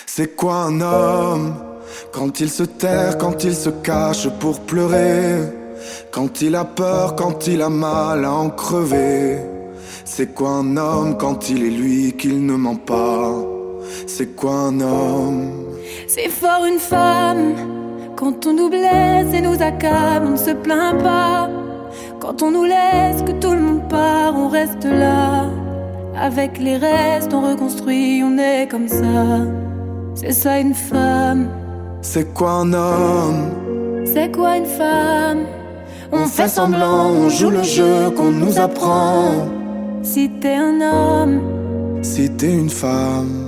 C'est quoi un homme? Quand il se terre, quand il se cache pour pleurer, quand il a peur, quand il a mal à en crever. C'est quoi un homme quand il est lui qu'il ne ment pas? C'est quoi un homme? C'est fort une femme. Quand on nous blesse et nous accable, on ne se plaint pas. Quand on nous laisse, que tout le monde part, on reste là. Avec les restes, on reconstruit, on est comme ça. C'est ça une femme. C'est quoi un homme? C'est quoi une femme? On fait semblant, on joue le jeu qu'on nous apprend. Si t'es un homme, si t'es une femme.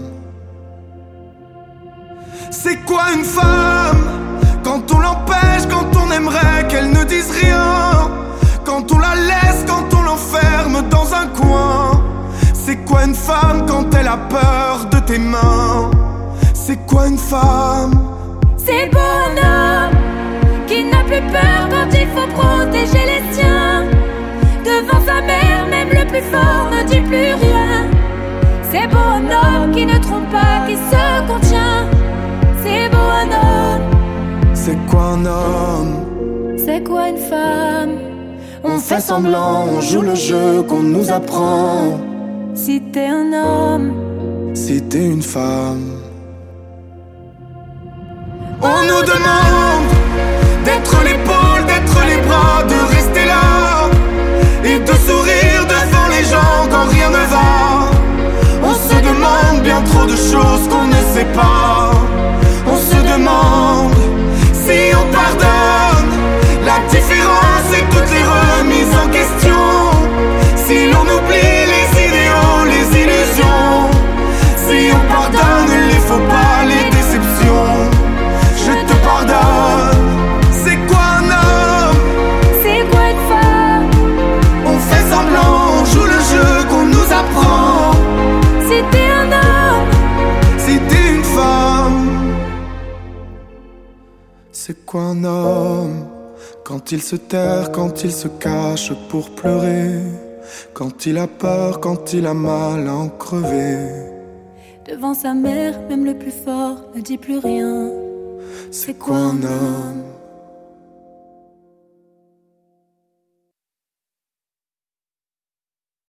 C'est quoi une femme? Quand on l'empêche, quand on aimerait qu'elle ne dise rien, quand on la laisse, quand on l'enferme dans un coin. C'est quoi une femme quand elle a peur de tes mains? C'est quoi une femme? c'est beau un homme qui n'a plus peur quand il faut protéger les siens. Devant sa mère, même le plus fort ne dit plus rien. C'est beau un homme qui ne trompe pas, qui se contient. C'est beau un homme. C'est quoi un homme? C'est quoi une femme? On fait semblant, on joue le jeu qu'on nous apprend. Si t'es un homme, si t'es une femme. On nous demande d'être l'épaule, d'être les bras, de rester là et de sourire devant les gens quand rien ne va. On se demande bien trop de choses qu'on ne sait pas. On se demande si on pardonne la différence et toutes les remises en question. Si l'on oublie les idéaux, les illusions. Si on pardonne les faux pas, les déceptions. Je te pardonne. C'est quoi un homme? c'est quoi une femme? On fait semblant, on joue le jeu qu'on nous apprend. Si t'es un homme, Si t'es une femme. C'est quoi un homme? Quand il se terre, quand il se cache pour pleurer, quand il a peur, quand il a mal à en crever. devant sa mère, même le plus fort ne dit plus rien. C'est quoi un homme?